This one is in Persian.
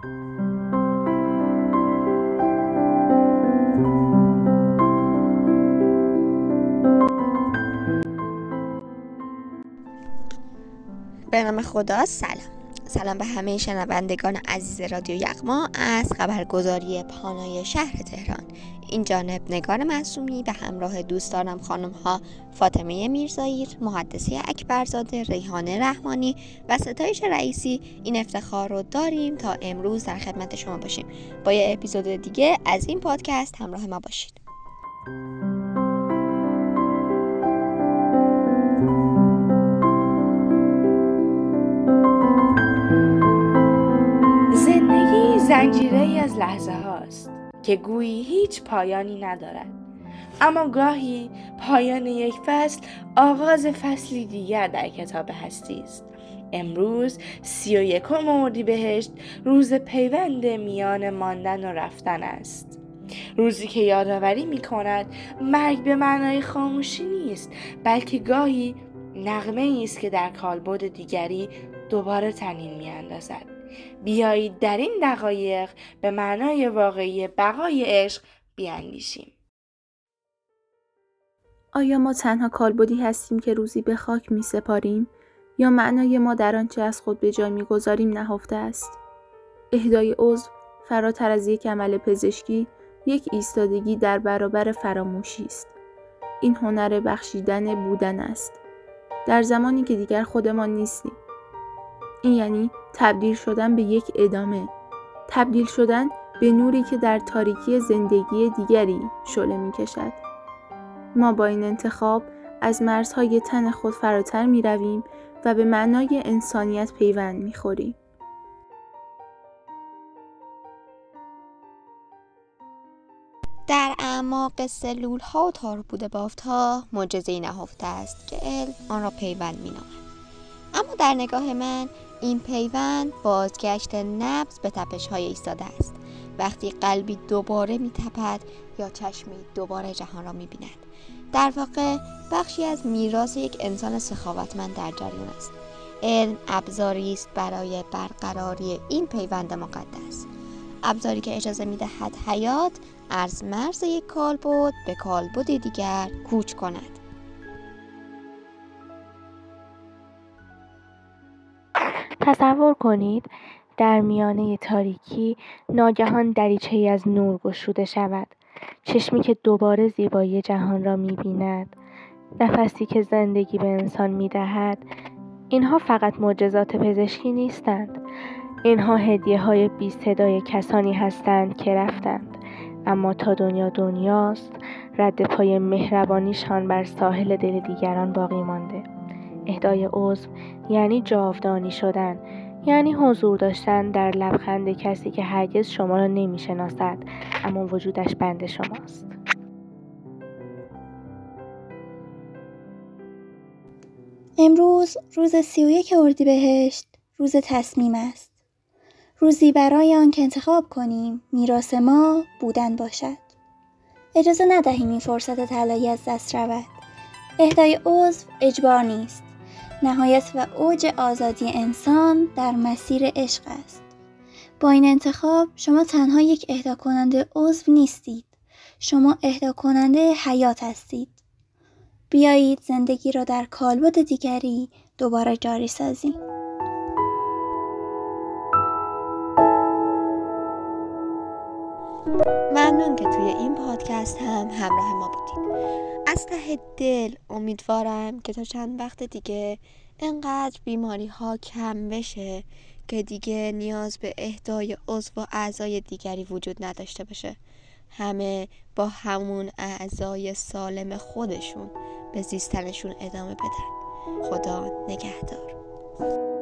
به نام خدا. سلام به همه شنوندگان عزیز رادیو یغما از خبرگزاری پانای شهر تهران. این جانب نگار معصومی به همراه دوستانم خانم ها فاطمه میرزایی، محدثه اکبرزاده، ریحانه رحمانی و ستایش رئیسی این افتخار رو داریم تا امروز در خدمت شما باشیم. با یه اپیزود دیگه از این پادکست همراه ما باشید. زندگی زنجیره‌ای از لحظه هاست که گویی هیچ پایانی ندارد، اما گاهی پایان یک فصل آغاز فصلی دیگر در کتاب هستی است. امروز 31 اردیبهشت روز پیوند میان ماندن و رفتن است. روزی که یادآوری می‌کند مرگ به معنای خاموشی نیست، بلکه گاهی نغمه‌ای است که در کالبد دیگری دوباره طنین می‌اندازد. بیایید در این دقایق به معنای واقعی بقای عشق بیاندیشیم. آیا ما تنها کالبدی هستیم که روزی به خاک می سپاریم یا معنای ما در آنچه از خود به جای می گذاریم نهفته است؟ اهدای عضو فراتر از یک عمل پزشکی، یک ایستادگی در برابر فراموشی است. این هنر بخشیدن بودن است. در زمانی که دیگر خودمان نیستیم. این یعنی تبدیل شدن به یک ادامه، تبدیل شدن به نوری که در تاریکی زندگی دیگری شعله می‌کشد. ما با این انتخاب از مرزهای تن خود فراتر می‌رویم و به معنای انسانیت پیوند می‌خوریم. در اعماق سلول‌ها و تاربود بافت‌ها معجزه‌ای نهفته است که علم آن را پیوند می‌نامد. اما در نگاه من این پیوند بازگشت نبض به تپش‌های ایستاده است. وقتی قلبی دوباره می‌تپد یا چشمی دوباره جهان را می‌بیند. در واقع بخشی از میراث یک انسان سخاوتمند در جریان است. علم ابزاری است برای برقراری این پیوند مقدس. ابزاری که اجازه می‌دهد حیات از مرز یک کالبد به کالبد دیگر کوچ کند. تصور کنید در میانه تاریکی ناگهان دریچه‌ای از نور گشوده شود، چشمی که دوباره زیبایی جهان را می‌بیند، نفسی که زندگی به انسان می‌دهد. اینها فقط معجزات پزشکی نیستند، اینها هدیه‌های بی صدای کسانی هستند که رفتند، اما تا دنیا دنیاست رد پای مهربانیشان بر ساحل دل دیگران باقی مانده. اهدای عضو یعنی جاودانی شدن، یعنی حضور داشتن در لبخند کسی که هرگز شما را نمی‌شناسد اما وجودش بند شماست. امروز روز 31 اردیبهشت روز تصمیم است. روزی برای آن که انتخاب کنیم میراث ما بودن باشد. اجازه ندهیم این فرصت طلایی از دست رود. اهدای عضو اجبار نیست. نهایت و اوج آزادی انسان در مسیر عشق است. با این انتخاب شما تنها یک اهدا کننده عضو نیستید. شما اهدا کننده حیات هستید. بیایید زندگی را در کالبد دیگری دوباره جاری سازیم. ممنون که توی این پادکست هم همراه ما بودید. از ته دل امیدوارم که تا چند وقت دیگه انقدر بیماری ها کم بشه که دیگه نیاز به اهدای عضو و اعضای دیگری وجود نداشته باشه. همه با همون اعضای سالم خودشون به زیستنشون ادامه بدن. خدا نگهدار.